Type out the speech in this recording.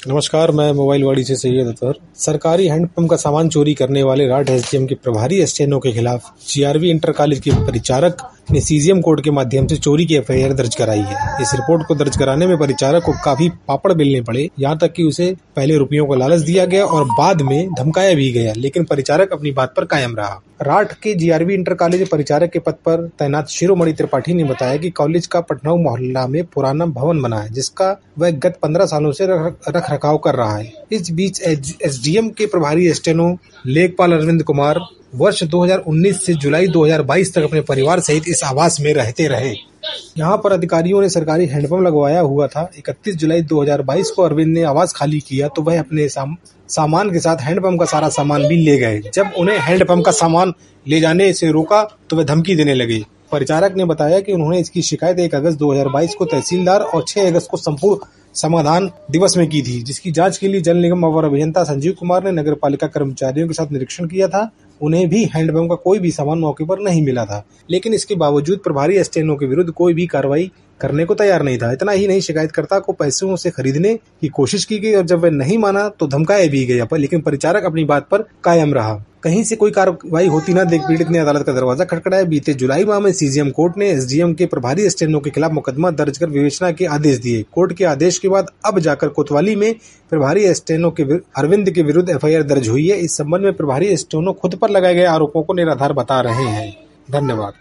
नमस्कार, मैं मोबाइल वाड़ी से सैयद अतहर। सरकारी हैंडपंप का सामान चोरी करने वाले राठ एसडीएम के प्रभारी एसटीएनओ के खिलाफ जीआरवी इंटर कॉलेज के परिचारक ने सीजीएम कोर्ट के माध्यम से चोरी की एफआईआर दर्ज कराई है। इस रिपोर्ट को दर्ज कराने में परिचारक को काफी पापड़ बेलने पड़े, यहाँ तक कि उसे पहले रुपयों का लालच दिया गया और बाद में धमकाया भी गया, लेकिन परिचारक अपनी बात पर कायम रहा। राठ के जीआरवी इंटर कॉलेज परिचारक के पद पर तैनात शिरोमणि त्रिपाठी ने बताया कि कॉलेज का पटनाऊ मोहल्ला में पुराना भवन बना है, जिसका वह गत 15 सालों से रख रखाव कर रहा है। इस बीच एसडीएम के प्रभारी एसटीएनओ लेखपाल अरविंद कुमार वर्ष 2019 से जुलाई 2022 तक अपने परिवार सहित इस आवास में रहते रहे। यहाँ पर अधिकारियों ने सरकारी हैंडपंप लगवाया हुआ था। 31 जुलाई 2022 को अरविंद ने आवास खाली किया तो वह अपने सामान के साथ हैंडपंप का सारा सामान भी ले गए। जब उन्हें हैंडपंप का सामान ले जाने से रोका तो वे धमकी देने लगे। परिचारक ने बताया कि उन्होंने इसकी शिकायत 1 अगस्त 2022 को तहसीलदार और 6 अगस्त को संपूर्ण समाधान दिवस में की थी, जिसकी जांच के लिए जल निगम अवर अभियंता संजीव कुमार ने नगर पालिका कर्मचारियों के साथ निरीक्षण किया था। उन्हें भी हैंडपंप का कोई भी सामान मौके पर नहीं मिला था, लेकिन इसके बावजूद प्रभारी एसटीएनओ के विरुद्ध कोई भी कार्रवाई करने को तैयार नहीं था। इतना ही नहीं, शिकायतकर्ता को पैसों से खरीदने की कोशिश की गई और जब वह नहीं माना तो धमकाया भी गया, लेकिन परिचारक अपनी बात पर कायम रहा। कहीं से कोई कार्रवाई होती न देख पीड़ित ने अदालत का दरवाजा खटखटाया। बीते जुलाई माह में सीजीएम कोर्ट ने एसडीएम के प्रभारी एसटीएनओ के खिलाफ मुकदमा दर्ज कर विवेचना के आदेश दिए। कोर्ट के आदेश के बाद अब जाकर कोतवाली में प्रभारी एसटीएनओ के अरविंद के विरुद्ध एफआईआर दर्ज हुई है। इस संबंध में प्रभारी एसटीएनओ खुद पर लगाए गए आरोपों को निराधार बता रहे हैं। धन्यवाद।